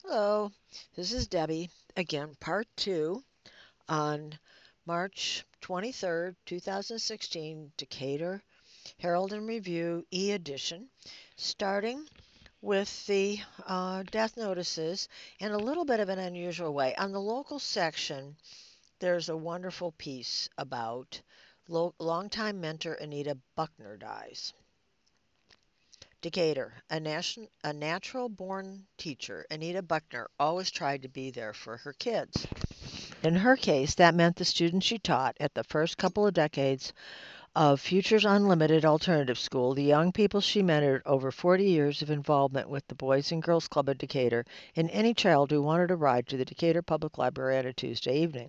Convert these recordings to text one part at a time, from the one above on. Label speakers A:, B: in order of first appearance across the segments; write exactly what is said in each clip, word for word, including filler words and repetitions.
A: Hello, this is Debbie again, part two on March twenty-third, two thousand sixteen, Decatur Herald and Review e edition, starting with the uh, death notices in a little bit of an unusual way. On the local section, there's a wonderful piece about lo- longtime mentor Anita Buckner dies. Decatur, a, nation, a natural born teacher, Anita Buckner always tried to be there for her kids. In her case, that meant the students she taught at the first couple of decades of Futures Unlimited Alternative School, the young people she mentored over forty years of involvement with the Boys and Girls Club of Decatur, and any child who wanted a ride to the Decatur Public Library on a Tuesday evening.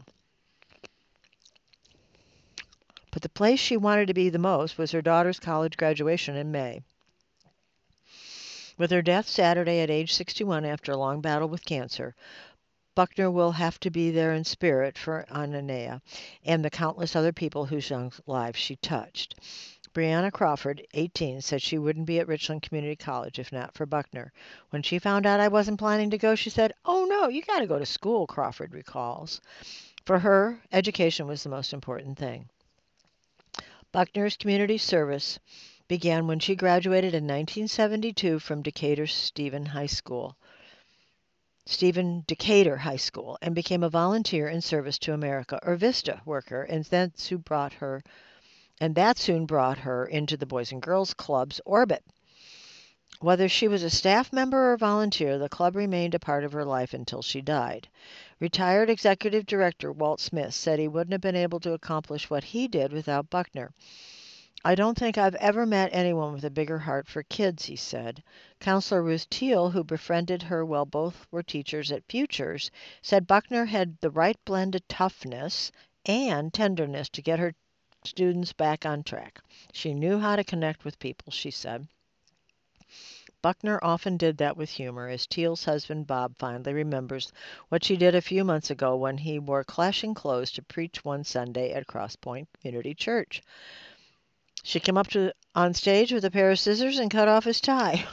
A: But the place she wanted to be the most was her daughter's college graduation in May. With her death Saturday at age sixty-one after a long battle with cancer, Buckner will have to be there in spirit for Ananea and the countless other people whose young lives she touched. Brianna Crawford, eighteen, said she wouldn't be at Richland Community College if not for Buckner. When she found out I wasn't planning to go, she said, "Oh no, you got to go to school," Crawford recalls. For her, education was the most important thing. Buckner's community service began when she graduated in nineteen seventy-two from Decatur Stephen High School. Stephen Decatur High School and became a volunteer in service to America, or VISTA worker, and then who brought her and that soon brought her into the Boys and Girls Club's orbit. Whether she was a staff member or volunteer, the club remained a part of her life until she died. Retired executive director Walt Smith said he wouldn't have been able to accomplish what he did without Buckner. "I don't think I've ever met anyone with a bigger heart for kids," he said. Counselor Ruth Teal, who befriended her while both were teachers at Futures, said Buckner had the right blend of toughness and tenderness to get her students back on track. She knew how to connect with people, she said. Buckner often did that with humor, as Teal's husband Bob fondly remembers what she did a few months ago when he wore clashing clothes to preach one Sunday at Cross Point Community Church. She came up to on stage with a pair of scissors and cut off his tie.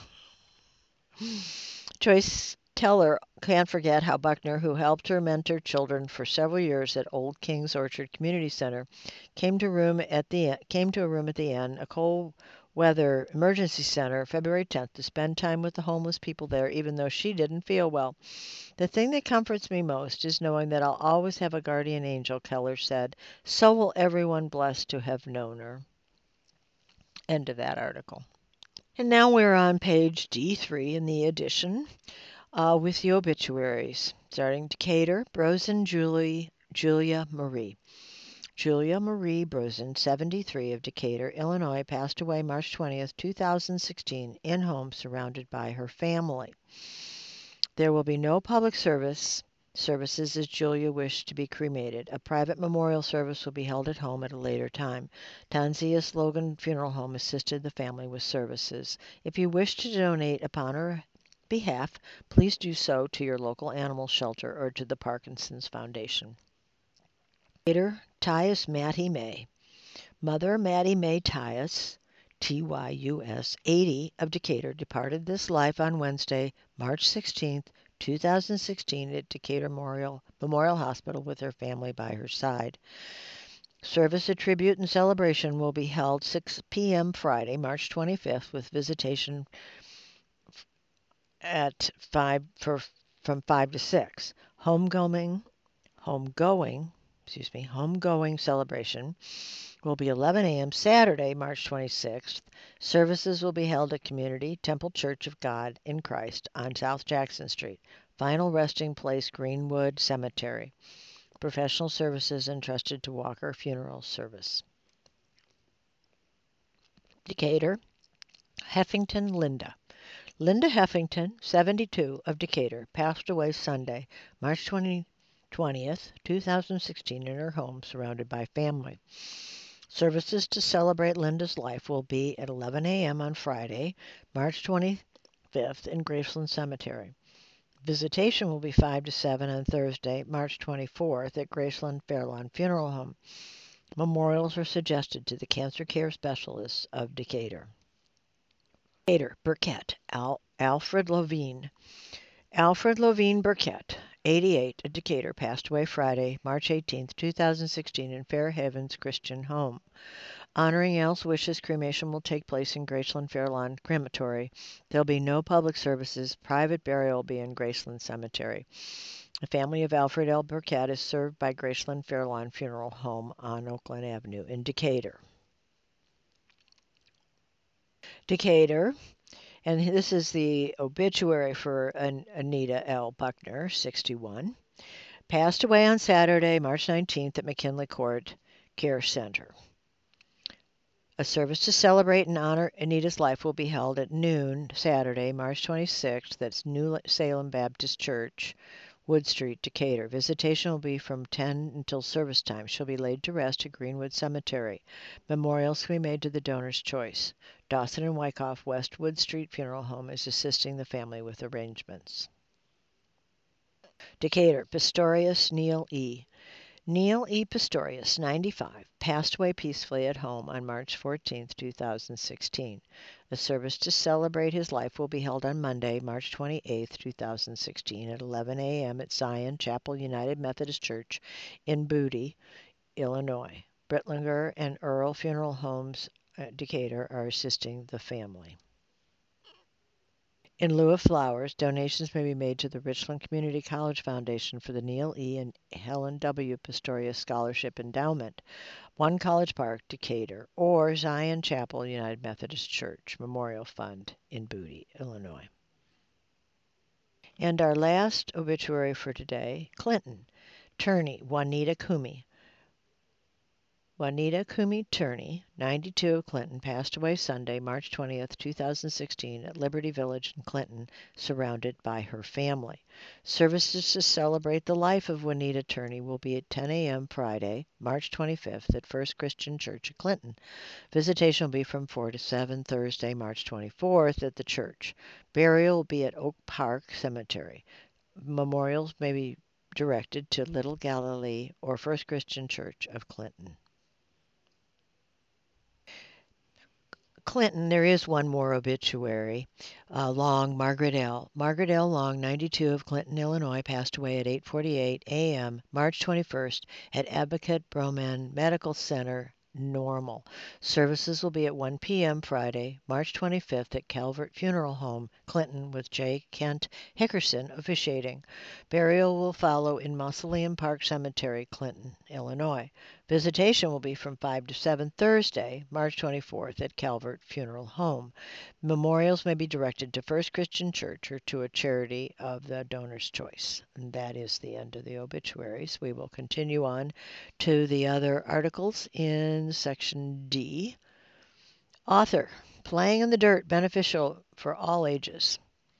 A: Joyce Teller can't forget how Buckner, who helped her mentor children for several years at Old Kings Orchard Community Center, came to room at the came to a room at the inn, a cold weather emergency center, February tenth, to spend time with the homeless people there, even though she didn't feel well. "The thing that comforts me most is knowing that I'll always have a guardian angel," Keller said. "So will everyone blessed to have known her." End of that article. And now we're on page D three in the edition uh, with the obituaries. Starting Decatur, Brosen Julie, Julia Marie. Julia Marie Brosen, seventy-three, of Decatur, Illinois, passed away March twentieth, two thousand sixteen, in home surrounded by her family. There will be no public service services as Julia wished to be cremated. A private memorial service will be held at home at a later time. Tanzia Logan Funeral Home assisted the family with services. If you wish to donate upon her behalf, please do so to your local animal shelter or to the Parkinson's Foundation. Later, Tyus Mattie May. Mother Mattie May Tyus, T Y U S, eighty, of Decatur, departed this life on Wednesday, March sixteenth, two thousand sixteen, at Decatur Memorial, Memorial Hospital with her family by her side. Service of tribute and celebration will be held six p.m. Friday, March twenty-fifth, with visitation at five for from five to six. Homecoming, homegoing, excuse me, homegoing celebration will be eleven a.m. Saturday, March twenty-sixth. Services will be held at Community Temple Church of God in Christ on South Jackson Street. Final resting place, Greenwood Cemetery. Professional services entrusted to Walker Funeral Service. Decatur, Heffington Linda. Linda Heffington, seventy-two, of Decatur, passed away Sunday, March twentieth, two thousand sixteen, in her home surrounded by family. Services to celebrate Linda's life will be at eleven a.m. on Friday, March twenty-fifth, in Graceland Cemetery. Visitation will be five to seven on Thursday, March twenty-fourth, at Graceland Fairlawn Funeral Home. Memorials are suggested to the cancer care specialists of Decatur. Decatur, Burkett, Al- Alfred Levine. Alfred Lovine Burkett, eighty-eight, a Decatur, passed away Friday, March eighteenth, two thousand sixteen, in Fair Havens Christian Home. Honoring Al's wishes, cremation will take place in Graceland Fairlawn Crematory. There'll be no public services. Private burial will be in Graceland Cemetery. The family of Alfred L. Burkett is served by Graceland Fairlawn Funeral Home on Oakland Avenue in Decatur. Decatur. And this is the obituary for An- Anita L. Buckner, sixty-one. Passed away on Saturday, March nineteenth at McKinley Court Care Center. A service to celebrate and honor Anita's life will be held at noon Saturday, March twenty-sixth. That's New Salem Baptist Church, Wood Street, Decatur. Visitation will be from ten until service time. She'll be laid to rest at Greenwood Cemetery. Memorials can be made to the donor's choice. Dawson and Wyckoff West Wood Street Funeral Home is assisting the family with arrangements. Decatur, Pistorius Neil E. Neil E. Pistorius, ninety-five, passed away peacefully at home on March fourteenth, two thousand sixteen. A service to celebrate his life will be held on Monday, March twenty-eighth, two thousand sixteen, at eleven a.m. at Zion Chapel United Methodist Church in Booty, Illinois. Brittlinger and Earl Funeral Homes at Decatur are assisting the family. In lieu of flowers, donations may be made to the Richland Community College Foundation for the Neil E. and Helen W. Pistorius Scholarship Endowment, One College Park, Decatur, or Zion Chapel United Methodist Church Memorial Fund in Booty, Illinois. And our last obituary for today, Clinton, Turney, Juanita Kumi. Juanita Kumi Turney, ninety-two, of Clinton, passed away Sunday, March twentieth, two thousand sixteen, at Liberty Village in Clinton, surrounded by her family. Services to celebrate the life of Juanita Turney will be at ten a.m. Friday, March twenty-fifth, at First Christian Church of Clinton. Visitation will be from four to seven Thursday, March twenty-fourth, at the church. Burial will be at Oak Park Cemetery. Memorials may be directed to Little Galilee or First Christian Church of Clinton. Clinton, there is one more obituary. Uh, Long, Margaret L. Margaret L. Long, ninety-two, of Clinton, Illinois, passed away at eight forty-eight a.m. March twenty-first at Advocate Broman Medical Center, Normal. Services will be at one p.m. Friday, March twenty-fifth, at Calvert Funeral Home, Clinton, with J. Kent Hickerson officiating. Burial will follow in Mausoleum Park Cemetery, Clinton, Illinois. Visitation will be from five to seven Thursday, March twenty-fourth, at Calvert Funeral Home. Memorials may be directed to First Christian Church or to a charity of the donor's choice. And that is the end of the obituaries. We will continue on to the other articles in Section D. Author, Playing in the Dirt, beneficial for all ages.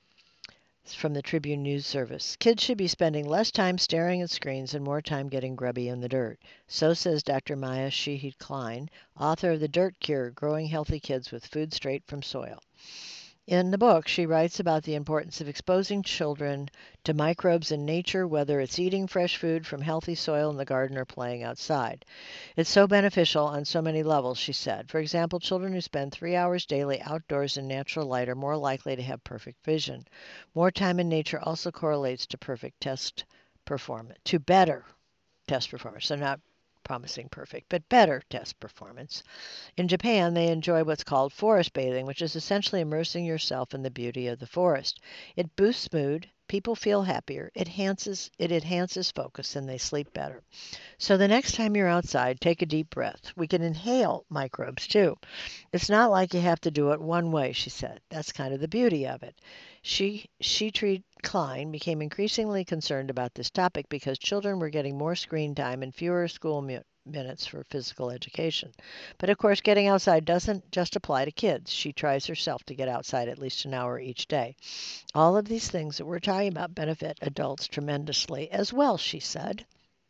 A: It's from the Tribune News Service. Kids should be spending less time staring at screens and more time getting grubby in the dirt. So says Doctor Maya Sheehy Klein, author of The Dirt Cure, Growing Healthy Kids with Food Straight from Soil. In the book, she writes about the importance of exposing children to microbes in nature, whether it's eating fresh food from healthy soil in the garden or playing outside. It's so beneficial on so many levels, she said. For example, children who spend three hours daily outdoors in natural light are more likely to have perfect vision. More time in nature also correlates to perfect test performance, to better test performance. So not promising perfect, but better test performance. In Japan, they enjoy what's called forest bathing, which is essentially immersing yourself in the beauty of the forest. It boosts mood, people feel happier, it enhances, it enhances focus, and they sleep better. So the next time you're outside, take a deep breath. We can inhale microbes too. It's not like you have to do it one way, she said. That's kind of the beauty of it. She, she treated Klein became increasingly concerned about this topic because children were getting more screen time and fewer school mi- minutes for physical education. But of course, getting outside doesn't just apply to kids. She tries herself to get outside at least an hour each day. All of these things that we're talking about benefit adults tremendously as well, she said.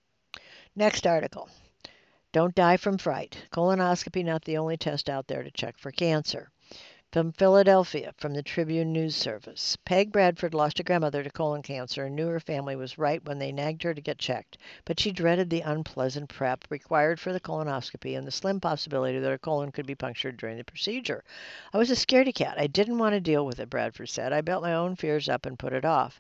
A: Next article. Don't die from fright. Colonoscopy not the only test out there to check for cancer. From Philadelphia, from the Tribune News Service. Peg Bradford lost a grandmother to colon cancer and knew her family was right when they nagged her to get checked, but she dreaded the unpleasant prep required for the colonoscopy and the slim possibility that her colon could be punctured during the procedure. I was a scaredy cat. I didn't want to deal with it, Bradford said. I built my own fears up and put it off.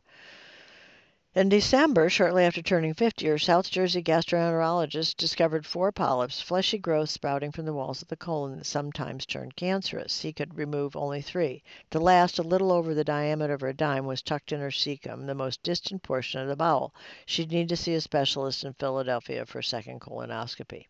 A: In December, shortly after turning fifty, her South Jersey gastroenterologist discovered four polyps, fleshy growths sprouting from the walls of the colon that sometimes turned cancerous. He could remove only three. The last, a little over the diameter of a dime, was tucked in her cecum, the most distant portion of the bowel. She'd need to see a specialist in Philadelphia for a second colonoscopy.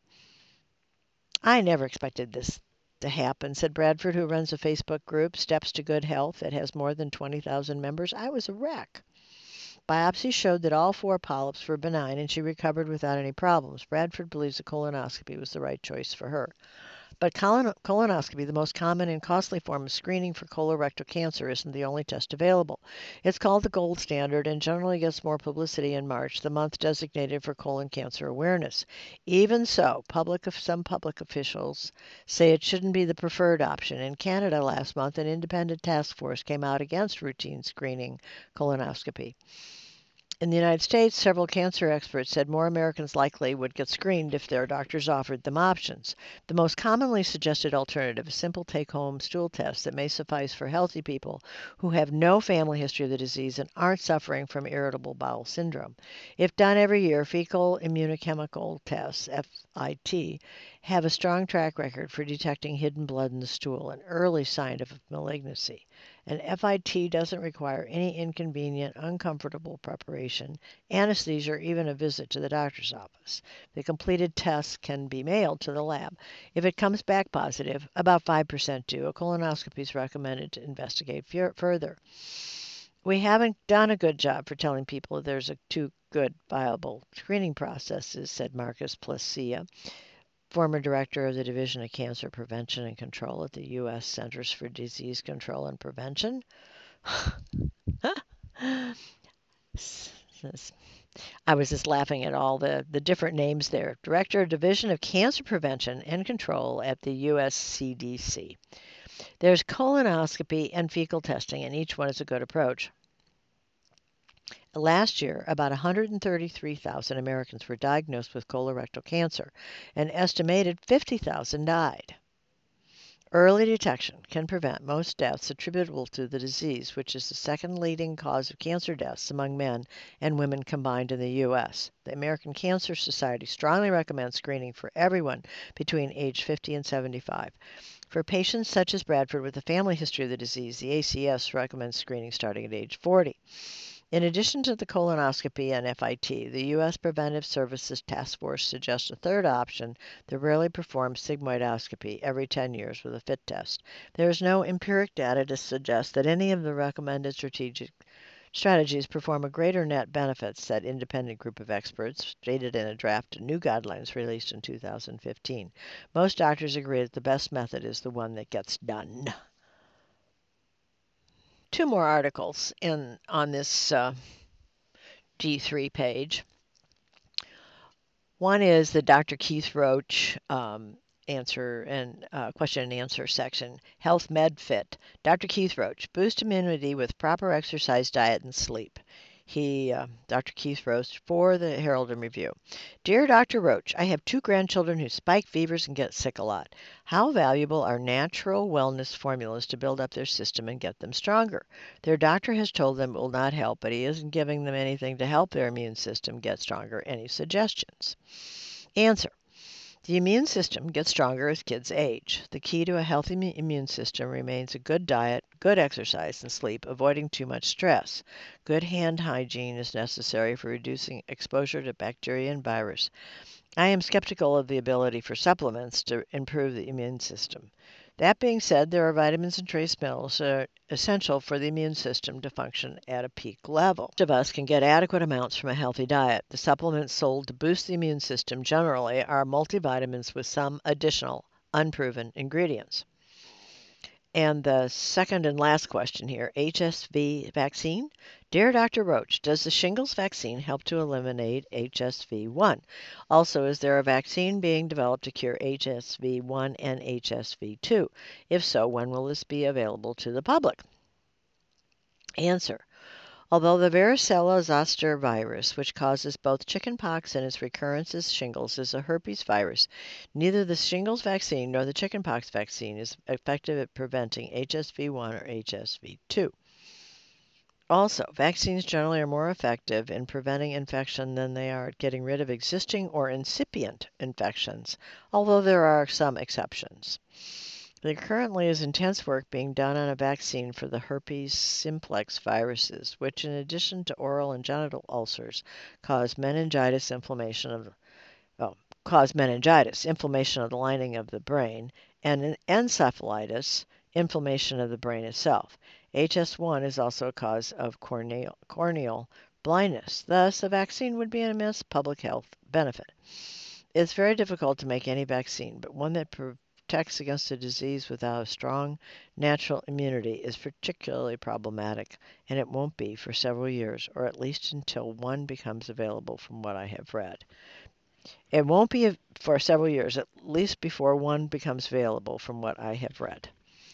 A: I never expected this to happen, said Bradford, who runs a Facebook group, Steps to Good Health, that has more than twenty thousand members. I was a wreck. Biopsy showed that all four polyps were benign and she recovered without any problems. Bradford believes a colonoscopy was the right choice for her. But colon- colonoscopy, the most common and costly form of screening for colorectal cancer, isn't the only test available. It's called the gold standard and generally gets more publicity in March, the month designated for colon cancer awareness. Even so, public some public officials say it shouldn't be the preferred option. In Canada last month, an independent task force came out against routine screening colonoscopy. In the United States, several cancer experts said more Americans likely would get screened if their doctors offered them options. The most commonly suggested alternative is simple take-home stool tests that may suffice for healthy people who have no family history of the disease and aren't suffering from irritable bowel syndrome. If done every year, fecal immunochemical tests, F I T, have a strong track record for detecting hidden blood in the stool, an early sign of malignancy. An F I T doesn't require any inconvenient, uncomfortable preparation, anesthesia, or even a visit to the doctor's office. The completed tests can be mailed to the lab. If it comes back positive, about five percent do, a colonoscopy is recommended to investigate further. We haven't done a good job for telling people there's a two good, viable screening processes, said Marcus Placia, former director of the Division of Cancer Prevention and Control at the U S Centers for Disease Control and Prevention. I was just laughing at all the, the different names there. Director of Division of Cancer Prevention and Control at the U S C D C. There's colonoscopy and fecal testing, and each one is a good approach. Last year, about one hundred thirty-three thousand Americans were diagnosed with colorectal cancer. An estimated fifty thousand died. Early detection can prevent most deaths attributable to the disease, which is the second leading cause of cancer deaths among men and women combined in the U S. The American Cancer Society strongly recommends screening for everyone between age fifty and seventy-five. For patients such as Bradford with a family history of the disease, the A C S recommends screening starting at age forty. In addition to the colonoscopy and F I T, the U S Preventive Services Task Force suggests a third option, the rarely performed sigmoidoscopy every ten years with a FIT test. There is no empiric data to suggest that any of the recommended strategic strategies perform a greater net benefit, said independent group of experts, stated in a draft of new guidelines released in two thousand fifteen. Most doctors agree that the best method is the one that gets done. Two more articles in on this uh, D three page. One is the Doctor Keith Roach um, answer and uh, question and answer section. Health Med Fit. Doctor Keith Roach, boost immunity with proper exercise, diet, and sleep. He, uh, Doctor Keith Roach, for the Herald and Review. Dear Doctor Roach, I have two grandchildren who spike fevers and get sick a lot. How valuable are natural wellness formulas to build up their system and get them stronger? Their doctor has told them it will not help, but he isn't giving them anything to help their immune system get stronger. Any suggestions? Answer. The immune system gets stronger as kids age. The key to a healthy immune system remains a good diet, good exercise, and sleep, avoiding too much stress. Good hand hygiene is necessary for reducing exposure to bacteria and virus. I am skeptical of the ability for supplements to improve the immune system. That being said, there are vitamins and trace minerals that are essential for the immune system to function at a peak level. Most of us can get adequate amounts from a healthy diet. The supplements sold to boost the immune system generally are multivitamins with some additional unproven ingredients. And the second and last question here, H S V vaccine. Dear Doctor Roach, does the shingles vaccine help to eliminate H S V one? Also, is there a vaccine being developed to cure H S V one and H S V two? If so, when will this be available to the public? Answer. Although the varicella zoster virus, which causes both chickenpox and its recurrence as shingles, is a herpes virus, neither the shingles vaccine nor the chickenpox vaccine is effective at preventing H S V one or H S V two. Also, vaccines generally are more effective in preventing infection than they are at getting rid of existing or incipient infections, although there are some exceptions. There currently is intense work being done on a vaccine for the herpes simplex viruses, which, in addition to oral and genital ulcers, cause meningitis inflammation of oh, cause meningitis, inflammation of the lining of the brain, and encephalitis, inflammation of the brain itself. H S one is also a cause of corneal, corneal blindness. Thus, a vaccine would be an immense public health benefit. It's very difficult to make any vaccine, but one that protects against a disease without a strong natural immunity is particularly problematic, and it won't be for several years, or at least until one becomes available from what I have read. It won't be for several years, at least before one becomes available from what I have read.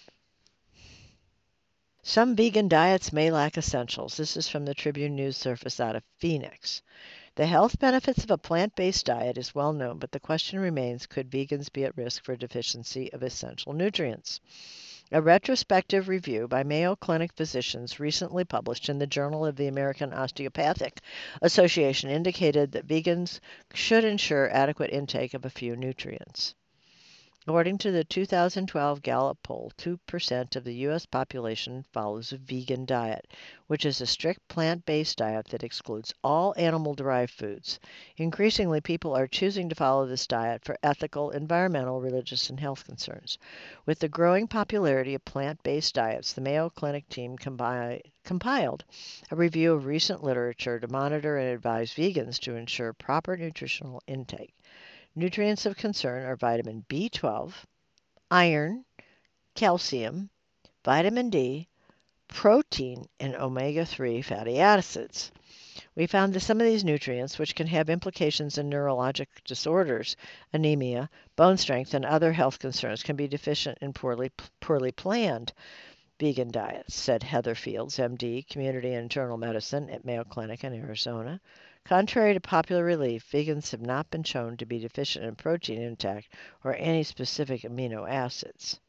A: Some vegan diets may lack essentials. This is from the Tribune News Service out of Phoenix. The health benefits of a plant-based diet is well known, but the question remains, could vegans be at risk for deficiency of essential nutrients? A retrospective review by Mayo Clinic physicians recently published in the Journal of the American Osteopathic Association indicated that vegans should ensure adequate intake of a few nutrients. According to the two thousand twelve Gallup poll, two percent of the U S population follows a vegan diet, which is a strict plant-based diet that excludes all animal-derived foods. Increasingly, people are choosing to follow this diet for ethical, environmental, religious, and health concerns. With the growing popularity of plant-based diets, the Mayo Clinic team compi- compiled a review of recent literature to monitor and advise vegans to ensure proper nutritional intake. Nutrients of concern are vitamin B twelve, iron, calcium, vitamin D, protein, and omega three fatty acids. We found that some of these nutrients, which can have implications in neurologic disorders, anemia, bone strength, and other health concerns, can be deficient in poorly, poorly planned vegan diets, said Heather Fields, M D, Community and Internal Medicine at Mayo Clinic in Arizona. Contrary to popular belief, vegans have not been shown to be deficient in protein intake or any specific amino acids.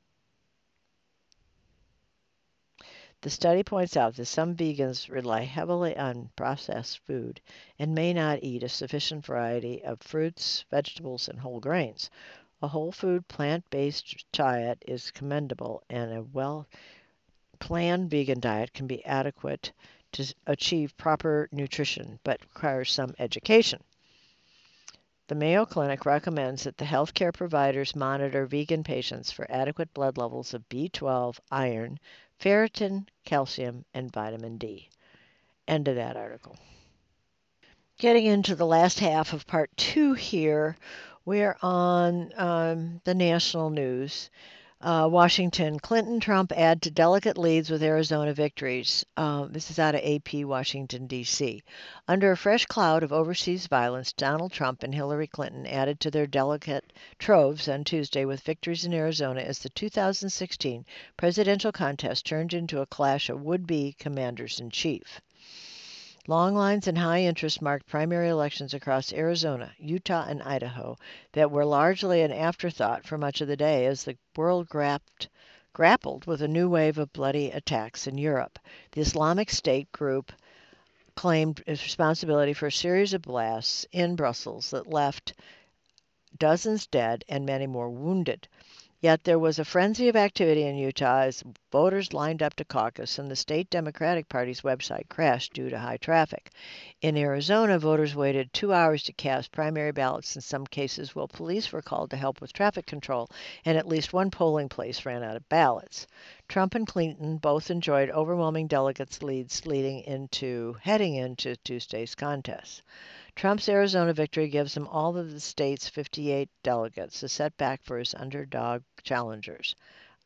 A: The study points out that some vegans rely heavily on processed food and may not eat a sufficient variety of fruits, vegetables, and whole grains. A whole food, plant-based diet is commendable, and a well-planned vegan diet can be adequate to achieve proper nutrition, but requires some education. The Mayo Clinic recommends that the healthcare providers monitor vegan patients for adequate blood levels of B twelve, iron, ferritin, calcium, and vitamin D. End of that article. Getting into the last half of part two here, we're on um, the national news. Uh, Washington, Clinton, Trump add to delegate leads with Arizona victories. Um, this is out of A P, Washington, D C. Under a fresh cloud of overseas violence, Donald Trump and Hillary Clinton added to their delegate troves on Tuesday with victories in Arizona as the two thousand sixteen presidential contest turned into a clash of would-be commanders-in-chief. Long lines and high interest marked primary elections across Arizona, Utah, and Idaho that were largely an afterthought for much of the day as the world grapped, grappled with a new wave of bloody attacks in Europe. The Islamic State group claimed responsibility for a series of blasts in Brussels that left dozens dead and many more wounded. Yet there was a frenzy of activity in Utah as voters lined up to caucus, and the state Democratic Party's website crashed due to high traffic. In Arizona, voters waited two hours to cast primary ballots in some cases, while police were called to help with traffic control, and at least one polling place ran out of ballots. Trump and Clinton both enjoyed overwhelming delegates' leads leading into heading into Tuesday's contest. Trump's Arizona victory gives him all of the state's fifty-eight delegates, a setback for his underdog challengers.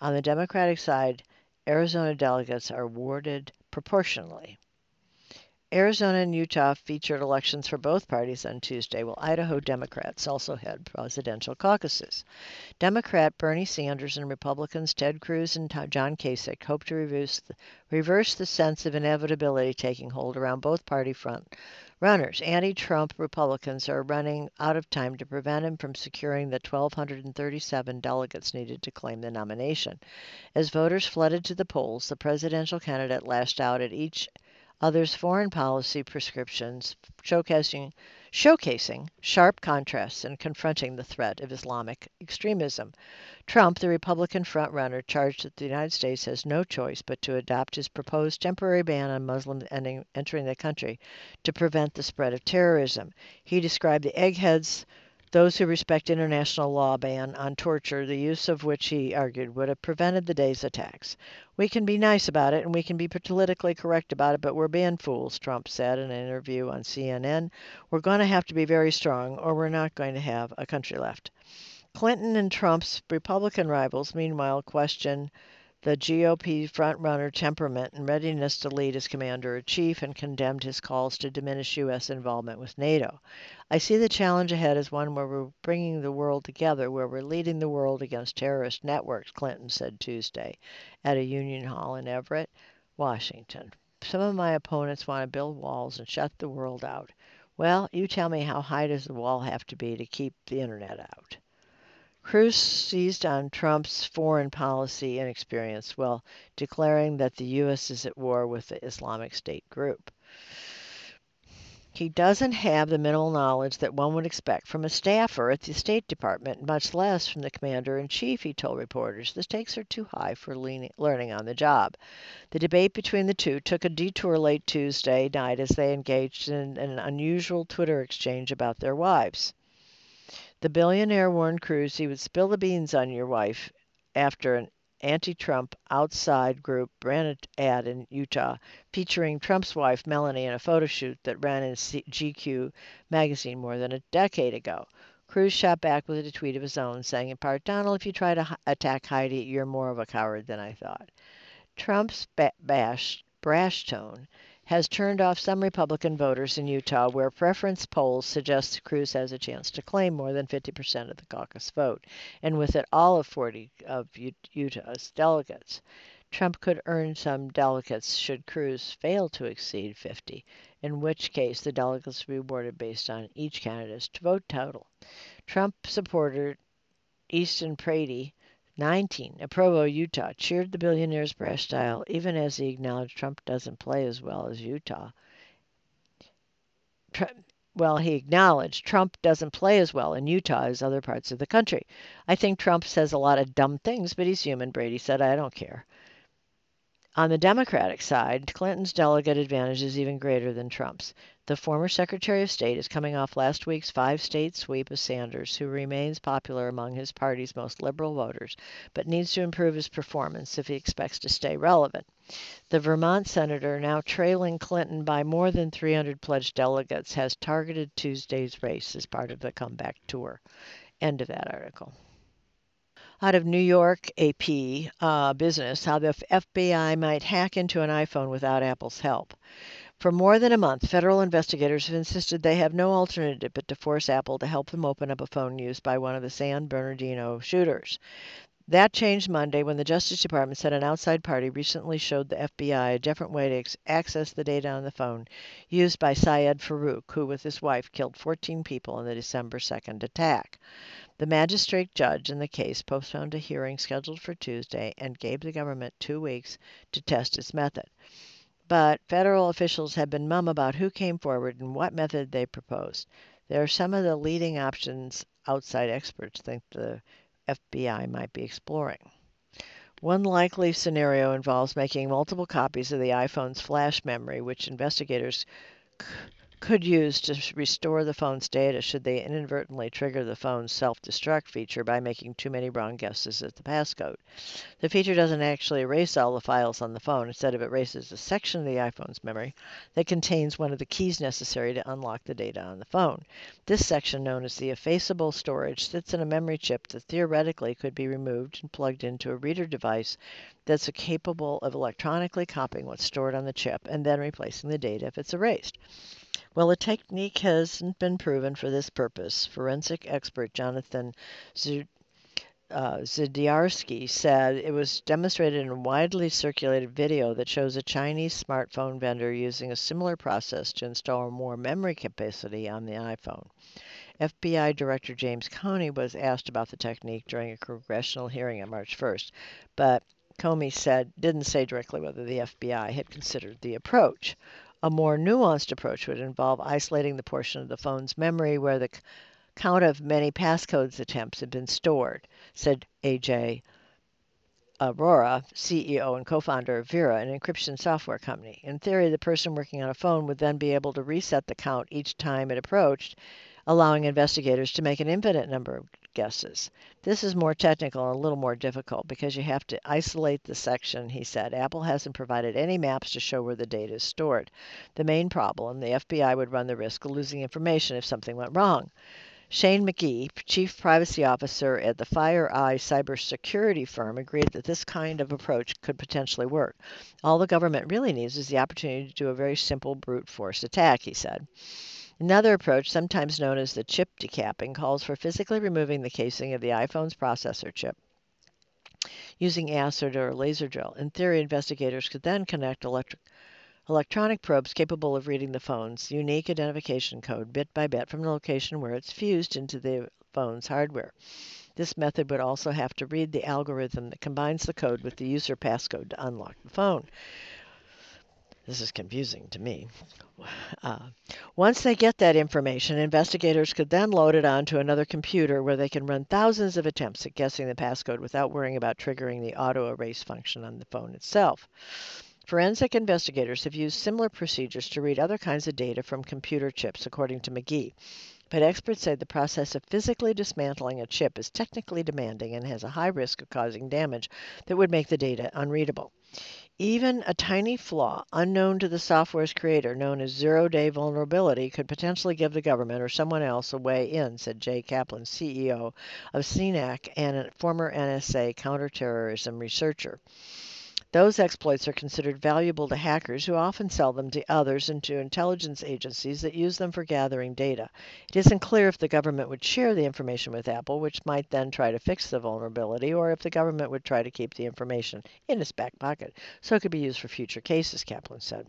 A: On the Democratic side, Arizona delegates are awarded proportionally. Arizona and Utah featured elections for both parties on Tuesday, while Idaho Democrats also had presidential caucuses. Democrat Bernie Sanders and Republicans Ted Cruz and John Kasich hope to reverse the, reverse the sense of inevitability taking hold around both party front runners. Anti-Trump Republicans are running out of time to prevent him from securing the one thousand two hundred thirty-seven delegates needed to claim the nomination. As voters flooded to the polls, the presidential candidate lashed out at each other's foreign policy prescriptions, showcasing, showcasing sharp contrasts and confronting the threat of Islamic extremism. Trump, the Republican frontrunner, charged that the United States has no choice but to adopt his proposed temporary ban on Muslims entering the country to prevent the spread of terrorism. He described the eggheads, those who respect international law, ban on torture, the use of which, he argued, would have prevented the day's attacks. We can be nice about it and we can be politically correct about it, but we're being fools, Trump said in an interview on C N N. We're going to have to be very strong or we're not going to have a country left. Clinton and Trump's Republican rivals, meanwhile, question the G O P frontrunner temperament and readiness to lead as commander-in-chief and condemned his calls to diminish U S involvement with NATO. I see the challenge ahead as one where we're bringing the world together, where we're leading the world against terrorist networks, Clinton said Tuesday at a Union Hall in Everett, Washington. Some of my opponents want to build walls and shut the world out. Well, you tell me, how high does the wall have to be to keep the internet out? Cruz seized on Trump's foreign policy inexperience while declaring that the U S is at war with the Islamic State group. He doesn't have the minimal knowledge that one would expect from a staffer at the State Department, much less from the commander-in-chief, he told reporters. The stakes are too high for learning on the job. The debate between the two took a detour late Tuesday night as they engaged in an unusual Twitter exchange about their wives. The billionaire warned Cruz he would spill the beans on your wife after an anti-Trump outside group ran an ad in Utah featuring Trump's wife, Melania, in a photo shoot that ran in G Q magazine more than a decade ago. Cruz shot back with a tweet of his own, saying in part, Donald, if you try to attack Heidi, you're more of a coward than I thought. Trump's bash, brash tone has turned off some Republican voters in Utah, where preference polls suggest Cruz has a chance to claim more than fifty percent of the caucus vote, and with it all of forty of Utah's delegates. Trump could earn some delegates should Cruz fail to exceed fifty, in which case the delegates will be awarded based on each candidate's vote total. Trump supporter Easton Prady, nineteen, of Provo, Utah, cheered the billionaire's brash style, even as he acknowledged Trump doesn't play as well as Utah. Trump, well, he acknowledged Trump doesn't play as well in Utah as other parts of the country. I think Trump says a lot of dumb things, but he's human, Brady said. I don't care. On the Democratic side, Clinton's delegate advantage is even greater than Trump's. The former Secretary of State is coming off last week's five-state sweep of Sanders, who remains popular among his party's most liberal voters, but needs to improve his performance if he expects to stay relevant. The Vermont senator, now trailing Clinton by more than three hundred pledged delegates, has targeted Tuesday's race as part of the comeback tour. End of that article. Out of New York A P uh, Business, how the F B I might hack into an iPhone without Apple's help. For more than a month, federal investigators have insisted they have no alternative but to force Apple to help them open up a phone used by one of the San Bernardino shooters. That changed Monday when the Justice Department said an outside party recently showed the F B I a different way to ex- access the data on the phone used by Syed Farook, who with his wife killed fourteen people in the December second attack. The magistrate judge in the case postponed a hearing scheduled for Tuesday and gave the government two weeks to test its method. But federal officials have been mum about who came forward and what method they proposed. There are some of the leading options outside experts think the F B I might be exploring. One likely scenario involves making multiple copies of the iPhone's flash memory, which investigators c- could use to restore the phone's data should they inadvertently trigger the phone's self-destruct feature by making too many wrong guesses at the passcode. The feature doesn't actually erase all the files on the phone. Instead, it erases a section of the iPhone's memory that contains one of the keys necessary to unlock the data on the phone. This section, known as the effaceable storage, sits in a memory chip that theoretically could be removed and plugged into a reader device that's capable of electronically copying what's stored on the chip and then replacing the data if it's erased. Well, the technique hasn't been proven for this purpose. Forensic expert Jonathan Z- uh, Zdiarski said it was demonstrated in a widely circulated video that shows a Chinese smartphone vendor using a similar process to install more memory capacity on the iPhone. F B I Director James Comey was asked about the technique during a congressional hearing on March first, but Comey said didn't say directly whether the F B I had considered the approach. A more nuanced approach would involve isolating the portion of the phone's memory where the count of many passcodes attempts had been stored, said A J Arora, C E O and co-founder of Vera, an encryption software company. In theory, the person working on a phone would then be able to reset the count each time it approached, allowing investigators to make an infinite number of guesses. This is more technical and a little more difficult because you have to isolate the section, he said. Apple hasn't provided any maps to show where the data is stored. The main problem, the F B I would run the risk of losing information if something went wrong. Shane McGee, chief privacy officer at the FireEye cybersecurity firm, agreed that this kind of approach could potentially work. All the government really needs is the opportunity to do a very simple brute force attack, he said. Another approach, sometimes known as the chip decapping, calls for physically removing the casing of the iPhone's processor chip using acid or a laser drill. In theory, investigators could then connect electric, electronic probes capable of reading the phone's unique identification code bit by bit from the location where it's fused into the phone's hardware. This method would also have to read the algorithm that combines the code with the user passcode to unlock the phone. This is confusing to me. Uh, once they get that information, investigators could then load it onto another computer where they can run thousands of attempts at guessing the passcode without worrying about triggering the auto erase function on the phone itself. Forensic investigators have used similar procedures to read other kinds of data from computer chips, according to McGee. But experts say the process of physically dismantling a chip is technically demanding and has a high risk of causing damage that would make the data unreadable. Even a tiny flaw, unknown to the software's creator, known as zero-day vulnerability, could potentially give the government or someone else a way in, said Jay Kaplan, C E O of C N A C and a former N S A counterterrorism researcher. Those exploits are considered valuable to hackers who often sell them to others and to intelligence agencies that use them for gathering data. It isn't clear if the government would share the information with Apple, which might then try to fix the vulnerability, or if the government would try to keep the information in its back pocket so it could be used for future cases, Kaplan said.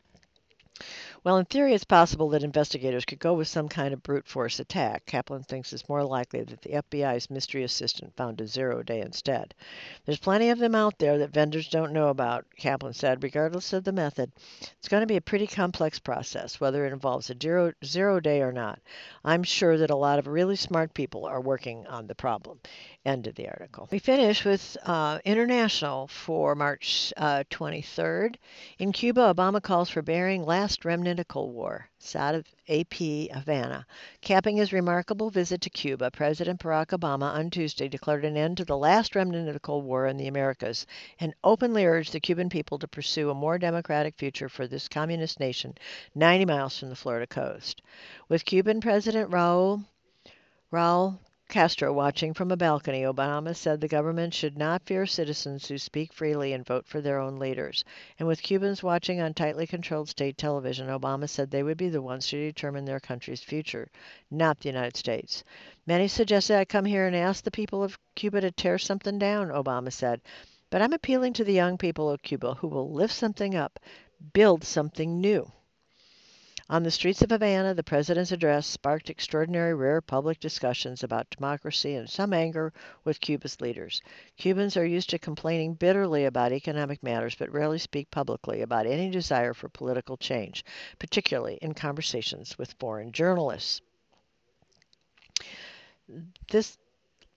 A: Well, in theory, it's possible that investigators could go with some kind of brute force attack. Kaplan thinks it's more likely that the F B I's mystery assistant found a zero day instead. There's plenty of them out there that vendors don't know about, Kaplan said. Regardless of the method, it's going to be a pretty complex process, whether it involves a zero, zero day or not. I'm sure that a lot of really smart people are working on the problem. End of the article. We finish with uh, international for March uh, twenty-third. In Cuba, Obama calls for burying last remnant of Cold War. It's out of A P Havana. Capping his remarkable visit to Cuba, President Barack Obama on Tuesday declared an end to the last remnant of the Cold War in the Americas and openly urged the Cuban people to pursue a more democratic future for this communist nation ninety miles from the Florida coast. With Cuban President Raul, Raul Castro watching from a balcony, Obama said the government should not fear citizens who speak freely and vote for their own leaders. And with Cubans watching on tightly controlled state television, Obama said they would be the ones to determine their country's future, not the United States. Many suggested I come here and ask the people of Cuba to tear something down, Obama said. But I'm appealing to the young people of Cuba who will lift something up, build something new. On the streets of Havana, the president's address sparked extraordinary rare public discussions about democracy and some anger with Cuba's leaders. Cubans are used to complaining bitterly about economic matters, but rarely speak publicly about any desire for political change, particularly in conversations with foreign journalists. This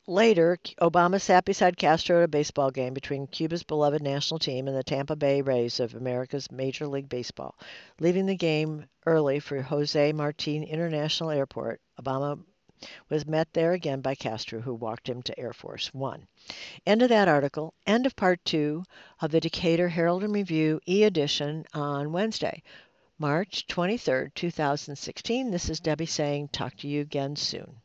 A: Later, Obama sat beside Castro at a baseball game between Cuba's beloved national team and the Tampa Bay Rays of America's Major League Baseball. Leaving the game early for Jose Martin International Airport, Obama was met there again by Castro, who walked him to Air Force One. End of that article. End of part two of the Decatur Herald and Review e-edition on Wednesday, March twenty-third, two thousand sixteen. This is Debbie saying talk to you again soon.